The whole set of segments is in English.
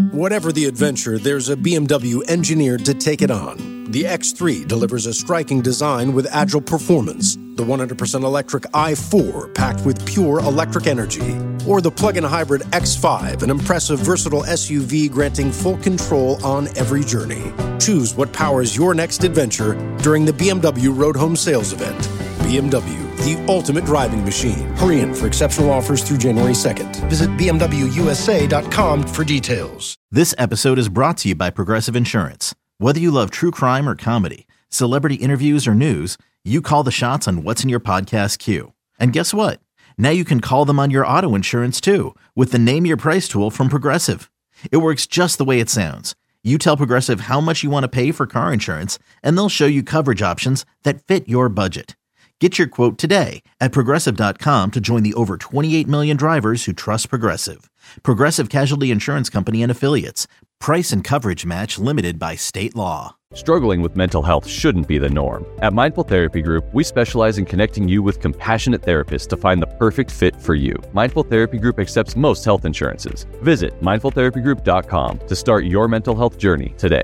Whatever the adventure, there's a BMW engineered to take it on. The X3 delivers a striking design with agile performance. The 100% electric i4 packed with pure electric energy. Or the plug-in hybrid X5, an impressive, versatile SUV granting full control on every journey. Choose what powers your next adventure during the BMW Road Home Sales Event. BMW, the ultimate driving machine. Hurry in for exceptional offers through January 2nd. Visit BMWUSA.com for details. This episode is brought to you by Progressive Insurance. Whether you love true crime or comedy, celebrity interviews or news, you call the shots on what's in your podcast queue. And guess what? Now you can call them on your auto insurance too with the Name Your Price tool from Progressive. It works just the way it sounds. You tell Progressive how much you want to pay for car insurance, and they'll show you coverage options that fit your budget. Get your quote today at Progressive.com to join the over 28 million drivers who trust Progressive. Progressive Casualty Insurance Company and Affiliates. Price and coverage match limited by state law. Struggling with mental health shouldn't be the norm. At Mindful Therapy Group, we specialize in connecting you with compassionate therapists to find the perfect fit for you. Mindful Therapy Group accepts most health insurances. Visit mindfultherapygroup.com to start your mental health journey today.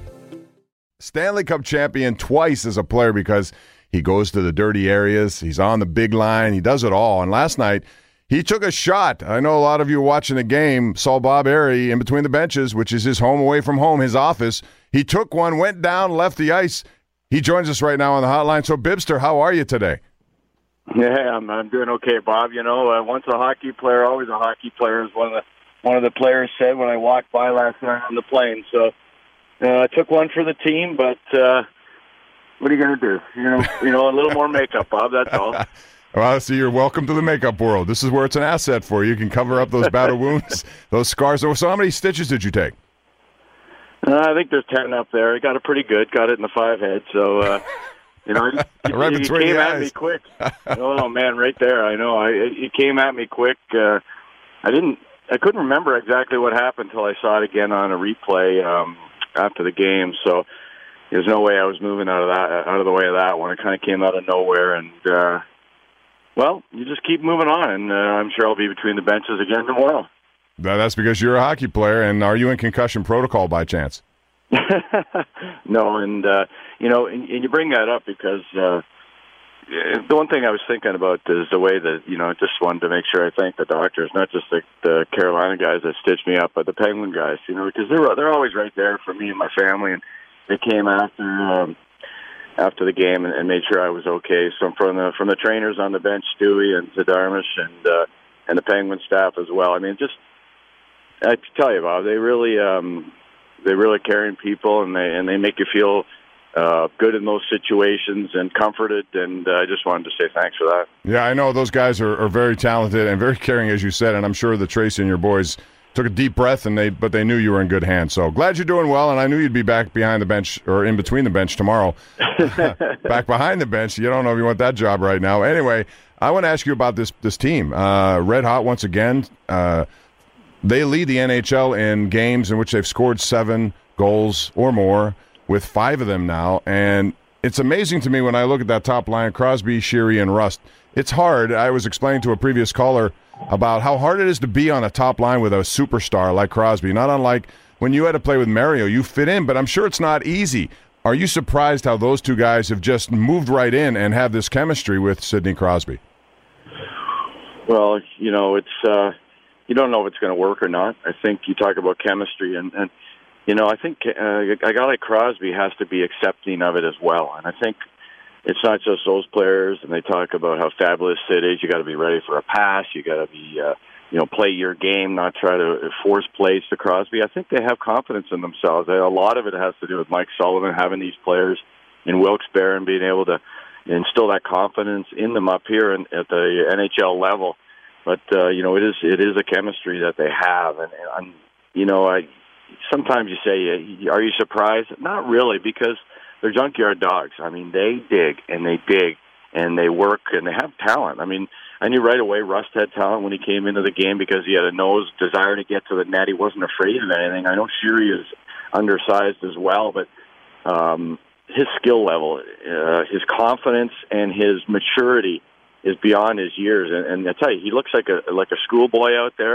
Stanley Cup champion twice as a player because he goes to the dirty areas. He's on the big line. He does it all. And last night, he took a shot. I know a lot of you watching the game saw Bob Airey in between the benches, which is his home away from home, his office. He took one, went down, left the ice. He joins us right now on the hotline. So, Bibster, how are you today? Yeah, I'm doing okay, Bob. You know, once a hockey player, always a hockey player, is one of the players said when I walked by last night on the plane. So I took one for the team, but what are you going to do? You know, a little more makeup, Bob, that's all. Well, so you're welcome to the makeup world. This is where it's an asset for you. You can cover up those battle wounds, those scars. So how many stitches did you take? I think there's 10 up there. I got it pretty good. Got it in the 5 head. So, right he between came the at eyes. me quick. Oh, man, right there. I know. He came at me quick. I couldn't remember exactly what happened until I saw it again on a replay after the game. So there's no way I was moving out of the way of that one. It kind of came out of nowhere, and well, you just keep moving on, and I'm sure I'll be between the benches again tomorrow. That's because you're a hockey player, and are you in concussion protocol by chance? No, and you bring that up because the one thing I was thinking about is the way that, just wanted to make sure I thank the doctors, not just the Carolina guys that stitched me up, but the Penguin guys, because they're always right there for me and my family, and they came after the game and made sure I was okay. So from the trainers on the bench, Stewie and Zadarmish, and the Penguin staff as well. I mean, I tell you, Bob, they're really caring people, and they make you feel good in those situations and comforted. And I just wanted to say thanks for that. Yeah, I know those guys are very talented and very caring, as you said, and I'm sure that Tracy and your boys took a deep breath, but they knew you were in good hands. So glad you're doing well, and I knew you'd be back behind the bench or in between the bench tomorrow. Back behind the bench. You don't know if you want that job right now. Anyway, I want to ask you about this team. Red hot once again. They lead the NHL in games in which they've scored 7 goals or more, with 5 of them now. And it's amazing to me when I look at that top line, Crosby, Sheary, and Rust. It's hard. I was explaining to a previous caller about how hard it is to be on a top line with a superstar like Crosby. Not unlike when you had to play with Mario, you fit in, but I'm sure it's not easy. Are you surprised how those two guys have just moved right in and have this chemistry with Sidney Crosby? Well, it's you don't know if it's going to work or not. I think you talk about chemistry, and I think a guy like Crosby has to be accepting of it as well. And I think it's not just those players, and they talk about how fabulous it is. You got to be ready for a pass. You got to be, play your game, not try to force plays to Crosby. I think they have confidence in themselves. A lot of it has to do with Mike Sullivan having these players in Wilkes-Barre and being able to instill that confidence in them up here at the NHL level. But it is a chemistry that they have, and sometimes you say, are you surprised? Not really, because they're junkyard dogs. I mean, they dig and they work and they have talent. I mean, I knew right away Rust had talent when he came into the game because he had a desire to get to the net. He wasn't afraid of anything. I know Sheary is undersized as well, but his skill level, his confidence, and his maturity is beyond his years. And I tell you, he looks like a schoolboy out there.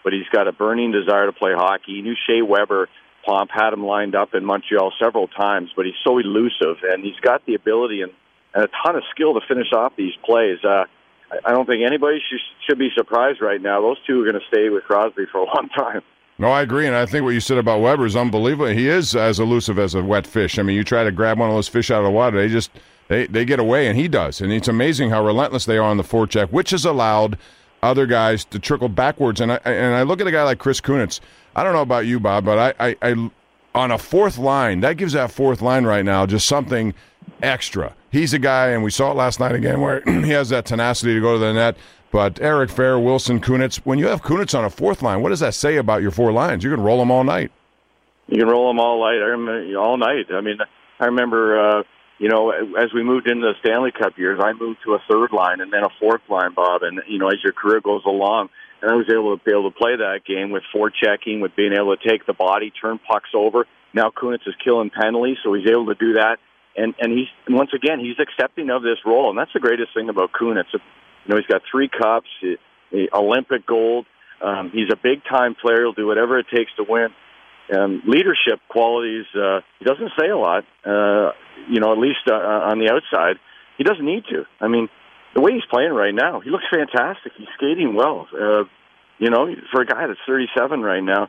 but he's got a burning desire to play hockey. He knew Shea Weber, Pomp, had him lined up in Montreal several times, but he's so elusive, and he's got the ability and a ton of skill to finish off these plays. I don't think anybody should be surprised right now. Those two are going to stay with Crosby for a long time. No, I agree, and I think what you said about Weber is unbelievable. He is as elusive as a wet fish. I mean, you try to grab one of those fish out of the water, they get away, and he does. And it's amazing how relentless they are on the forecheck, which has allowed other guys to trickle backwards. And I look at a guy like Chris Kunitz. I don't know about you, Bob, but I on a fourth line, that gives that fourth line right now just something extra. He's a guy, and we saw it last night again, where he has that tenacity to go to the net. But Eric Fehr, Wilson, Kunitz, when you have Kunitz on a fourth line, what does that say about your four lines? You can roll them all night. You can roll them all night. All night. I mean, I remember, as we moved into the Stanley Cup years, I moved to a third line and then a fourth line, Bob. And, as your career goes along, and I was able to play that game with forechecking, with being able to take the body, turn pucks over. Now Kunitz is killing penalties, so he's able to do that. And once again, he's accepting of this role, and that's the greatest thing about Kunitz. He's got 3 cups, Olympic gold. He's a big-time player. He'll do whatever it takes to win. Leadership qualities, he doesn't say a lot, at least on the outside. He doesn't need to. I mean, the way he's playing right now, he looks fantastic. He's skating well. For a guy that's 37 right now,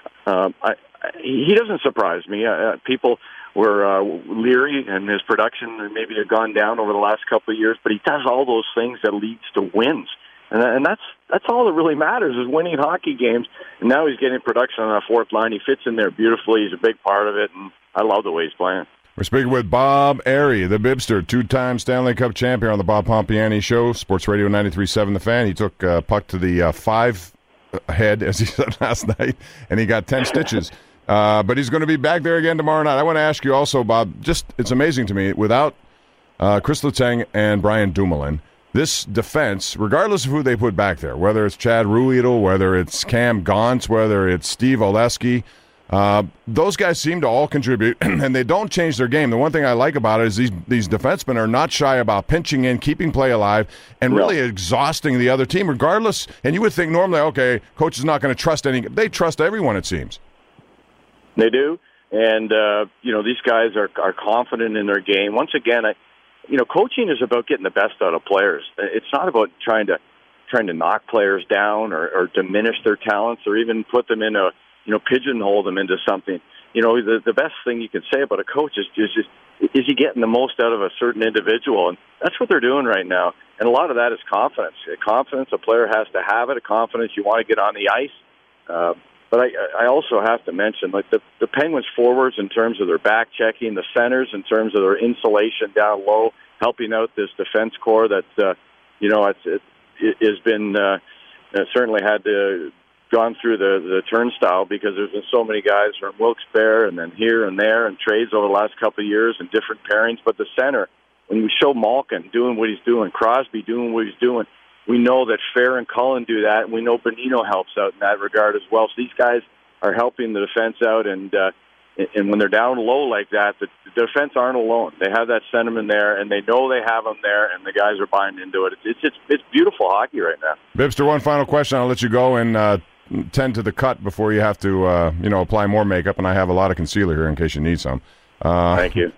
he doesn't surprise me. People were leery, and his production maybe had gone down over the last couple of years, but he does all those things that leads to wins. And that's all that really matters is winning hockey games. And now he's getting production on that fourth line. He fits in there beautifully. He's a big part of it, and I love the way he's playing. We're speaking with Bob Airey, the Bibster, 2-time Stanley Cup champion on the Bob Pompiani Show, Sports Radio 93.7 The Fan. He took puck to the 5 head, as he said last night, and he got 10 stitches. But he's going to be back there again tomorrow night. I want to ask you also, Bob, it's amazing to me, without Chris Letang and Brian Dumoulin, this defense, regardless of who they put back there, whether it's Chad Ruhwedel, whether it's Cam Gauntz, whether it's Steve Oleski, those guys seem to all contribute, and they don't change their game. The one thing I like about it is these defensemen are not shy about pinching in, keeping play alive, and really exhausting the other team, regardless. And you would think normally, okay, coach is not going to trust any. They trust everyone, it seems. They do, and these guys are confident in their game. Once again, coaching is about getting the best out of players. It's not about trying to knock players down or diminish their talents or even put them in pigeonhole them into something. The best thing you can say about a coach is he getting the most out of a certain individual, and that's what they're doing right now. And a lot of that is confidence. Confidence a player has to have it. A confidence you want to get on the ice. But I also have to mention, like the Penguins forwards in terms of their back checking, the centers in terms of their insulation down low, helping out this defense core that it has been certainly had to gone through the turnstile because there's been so many guys from Wilkes-Barre and then here and there and trades over the last couple of years and different pairings. But the center, when we show Malkin doing what he's doing, Crosby doing what he's doing, we know that Fehr and Cullen do that, and we know Bonino helps out in that regard as well. So these guys are helping the defense out, and when they're down low like that, the defense aren't alone. They have that sentiment there, and they know they have them there, and the guys are buying into it. It's beautiful hockey right now. Bibster, one final question. I'll let you go and tend to the cut before you have to apply more makeup, and I have a lot of concealer here in case you need some. Thank you.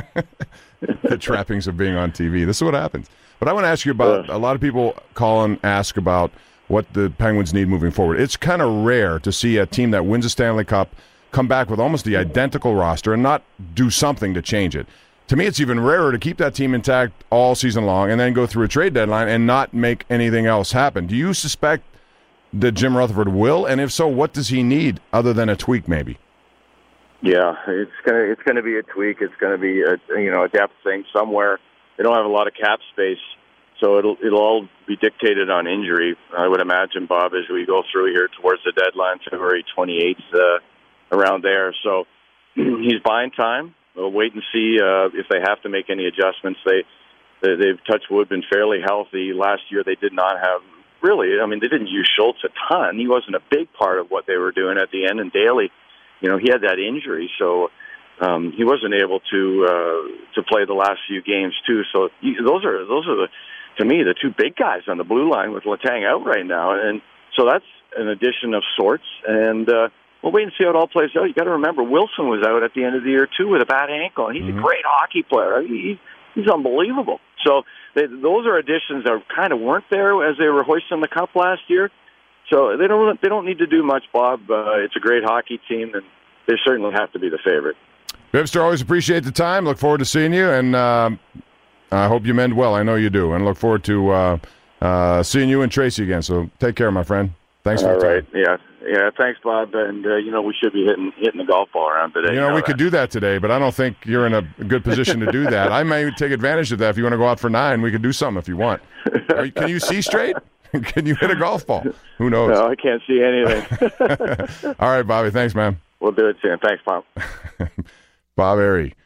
The trappings of being on TV. This is what happens. But I want to ask you about, a lot of people call and ask about what the Penguins need moving forward. It's kind of rare to see a team that wins a Stanley Cup come back with almost the identical roster and not do something to change it. To me, it's even rarer to keep that team intact all season long and then go through a trade deadline and not make anything else happen. Do you suspect that Jim Rutherford will? And if so, what does he need other than a tweak maybe? Yeah, it's gonna be a tweak. It's gonna be a depth thing somewhere. They don't have a lot of cap space, so it'll all be dictated on injury. I would imagine, Bob, as we go through here towards the deadline, February 28th, around there. So he's buying time. We'll wait and see if they have to make any adjustments. They've touched wood, been fairly healthy. Last year they did not have really. I mean, they didn't use Schultz a ton. He wasn't a big part of what they were doing at the end. And Daly, he had that injury, so he wasn't able to play the last few games too. So those are to me the two big guys on the blue line with Letang out right now, and so an addition of sorts, and we'll wait and see how it all plays out. You got to remember, Wilson was out at the end of the year too with a bad ankle, and he's a great hockey player. I mean, he's unbelievable. So those are additions that kind of weren't there as they were hoisting the cup last year. So they don't need to do much, Bob. It's a great hockey team, and they certainly have to be the favorite. Bibster, always appreciate the time. Look forward to seeing you, and I hope you mend well. I know you do, and look forward to seeing you and Tracy again. So take care, my friend. Thanks for the time. Yeah. Thanks, Bob. And we should be hitting the golf ball around today. We could do that today, but I don't think you're in a good position to do that. I may take advantage of that. If you want to go out for 9, we could do something if you want. Can you see straight? Can you hit a golf ball? Who knows? No, I can't see anything. All right, Bobby. Thanks, man. We'll do it soon. Thanks, Bob. Bob Airy.